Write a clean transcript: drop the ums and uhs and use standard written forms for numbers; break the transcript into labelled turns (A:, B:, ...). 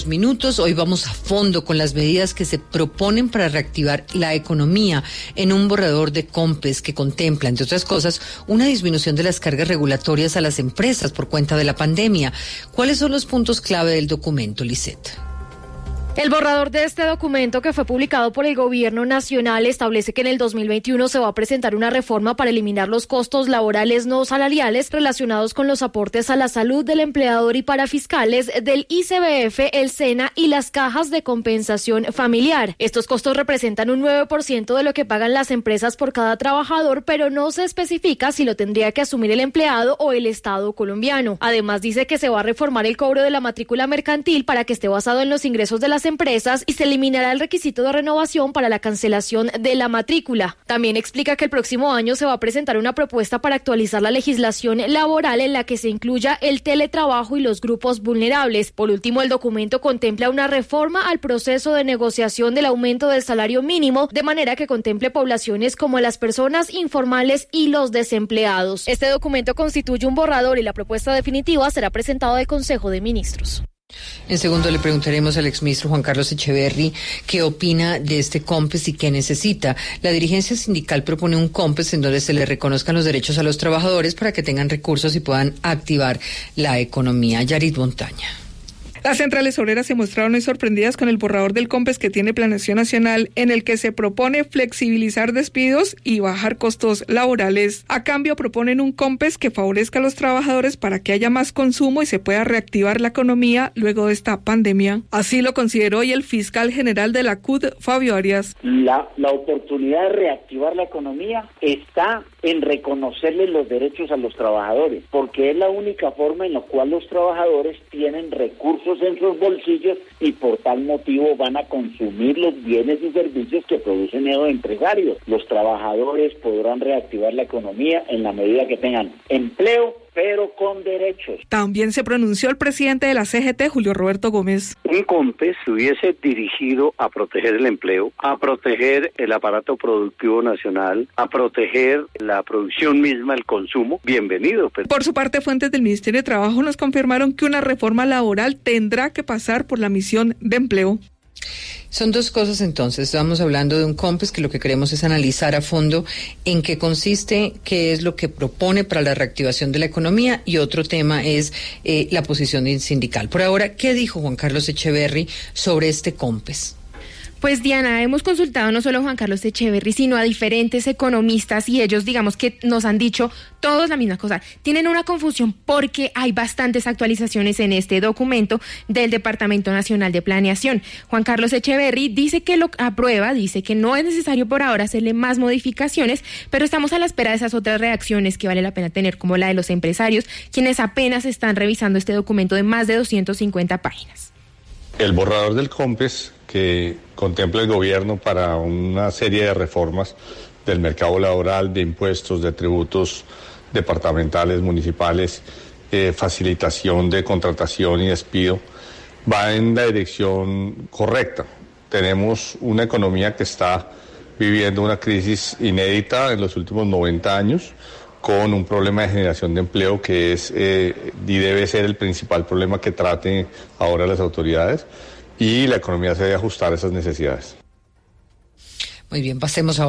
A: Minutos. Hoy vamos a fondo con las medidas que se proponen para reactivar la economía en un borrador de COMPES que contempla, entre otras cosas, una disminución de las cargas regulatorias a las empresas por cuenta de la pandemia. ¿Cuáles son los puntos clave del documento, Lisette?
B: El borrador de este documento, que fue publicado por el Gobierno Nacional, establece que en el 2021 se va a presentar una reforma para eliminar los costos laborales no salariales relacionados con los aportes a la salud del empleador y para fiscales del ICBF, el SENA y las cajas de compensación familiar. Estos costos representan un 9% de lo que pagan las empresas por cada trabajador, pero no se especifica si lo tendría que asumir el empleado o el Estado colombiano. Además, dice que se va a reformar el cobro de la matrícula mercantil para que esté basado en los ingresos de las empresas y se eliminará el requisito de renovación para la cancelación de la matrícula. También explica que el próximo año se va a presentar una propuesta para actualizar la legislación laboral en la que se incluya el teletrabajo y los grupos vulnerables. Por último, el documento contempla una reforma al proceso de negociación del aumento del salario mínimo, de manera que contemple poblaciones como las personas informales y los desempleados. Este documento constituye un borrador y la propuesta definitiva será presentada al Consejo de Ministros.
A: En segundo le preguntaremos al exministro Juan Carlos Echeverry qué opina de este COMPES y qué necesita. La dirigencia sindical propone un COMPES en donde se le reconozcan los derechos a los trabajadores para que tengan recursos y puedan activar la economía. Yarit Montaña.
C: Las centrales obreras se mostraron hoy sorprendidas con el borrador del COMPES que tiene Planeación Nacional, en el que se propone flexibilizar despidos y bajar costos laborales. A cambio, proponen un COMPES que favorezca a los trabajadores para que haya más consumo y se pueda reactivar la economía luego de esta pandemia. Así lo consideró hoy el fiscal general de la CUT, Fabio Arias.
D: La oportunidad de reactivar la economía está en reconocerle los derechos a los trabajadores, porque es la única forma en la cual los trabajadores tienen recursos en sus bolsillos y por tal motivo van a consumir los bienes y servicios que producen esos empresarios. Los trabajadores podrán reactivar la economía en la medida que tengan empleo, pero con derechos.
C: También se pronunció el presidente de la CGT, Julio Roberto Gómez.
E: Un COMPES se hubiese dirigido a proteger el empleo, a proteger el aparato productivo nacional, a proteger la producción misma, el consumo. Bienvenido.
C: Por su parte, fuentes del Ministerio de Trabajo nos confirmaron que una reforma laboral tendrá que pasar por la misión de empleo.
A: Son dos cosas entonces, estamos hablando de un COMPES que lo que queremos es analizar a fondo en qué consiste, qué es lo que propone para la reactivación de la economía y otro tema es la posición sindical. Por ahora, ¿qué dijo Juan Carlos Echeverry sobre este COMPES?
F: Pues Diana, hemos consultado no solo a Juan Carlos Echeverry, sino a diferentes economistas y ellos, digamos que nos han dicho todos la misma cosa. Tienen una confusión porque hay bastantes actualizaciones en este documento del Departamento Nacional de Planeación. Juan Carlos Echeverry dice que lo aprueba, dice que no es necesario por ahora hacerle más modificaciones, pero estamos a la espera de esas otras reacciones que vale la pena tener, como la de los empresarios, quienes apenas están revisando este documento de más de 250 páginas.
G: El borrador del COMPES que contempla el gobierno para una serie de reformas del mercado laboral, de impuestos, de tributos departamentales, municipales, facilitación de contratación y despido, va en la dirección correcta. Tenemos una economía que está viviendo una crisis inédita en los últimos 90 años, con un problema de generación de empleo que es y debe ser el principal problema que traten ahora las autoridades, y la economía se debe ajustar a esas necesidades.
A: Muy bien, pasemos ahora.